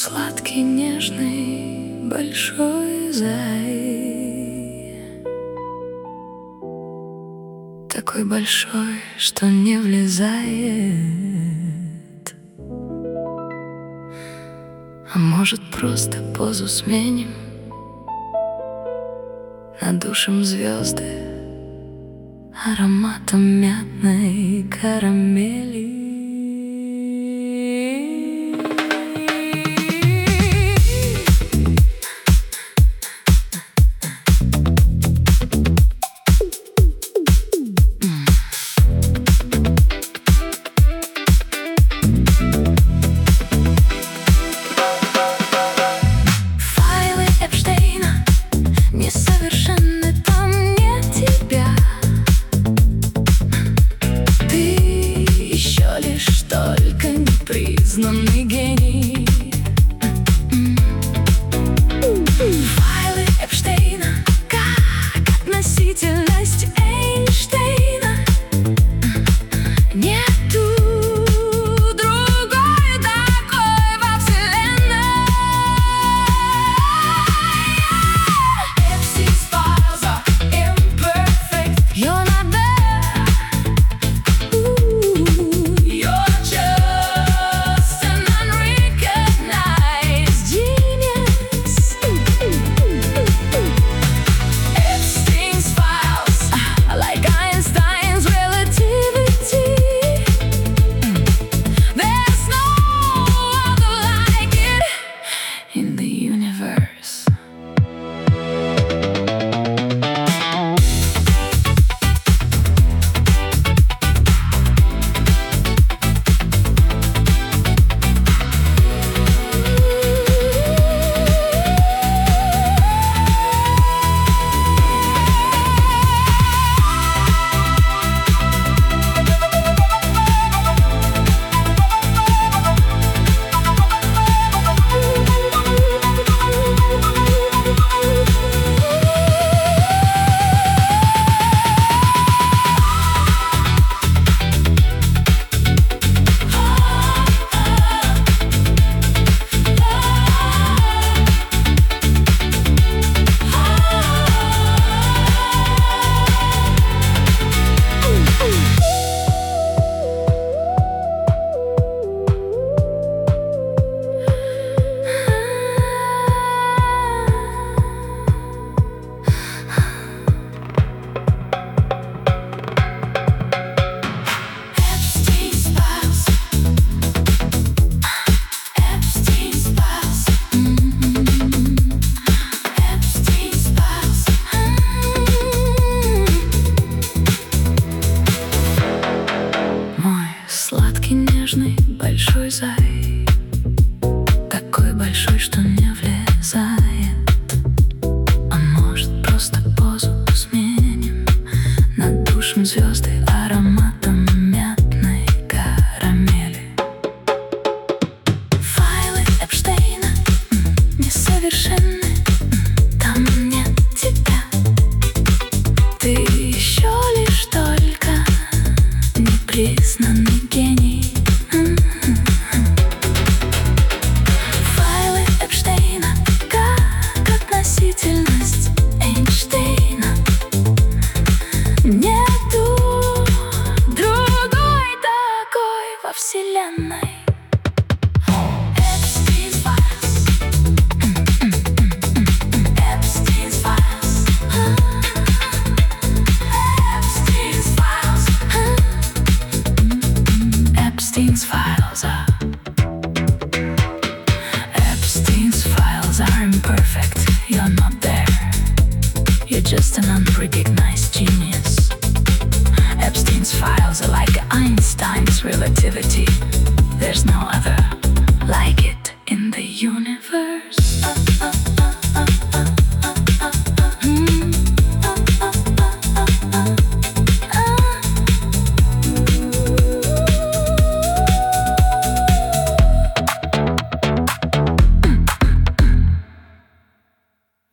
Сладкий, нежный, большой зай, такой большой, что не влезает. А может, просто позу сменим, надушим звезды ароматом мятной карамели. Признанный гений. Файлы Эпштейна, как относительность Эйнштейна. Нету другой такой во вселенной. Epstein's files are imperfect. You're not there. You're just in the universe. Нежный большой зай, такой большой, что не влезает. А может, просто позу сменим, надушим звезды ароматом мятной карамели. Файлы Эпштейна несовершенны, там нет тебя. Ты еще лишь только непризнанный гений. Эйнштейна. Нету другой такой во вселенной. Epstein's files. Epstein's files. Epstein's files. Epstein's files are. Epstein's files are imperfect. You're not there. You're just an unrecognized genius. Epstein's files are like Einstein's relativity. There's no other like it.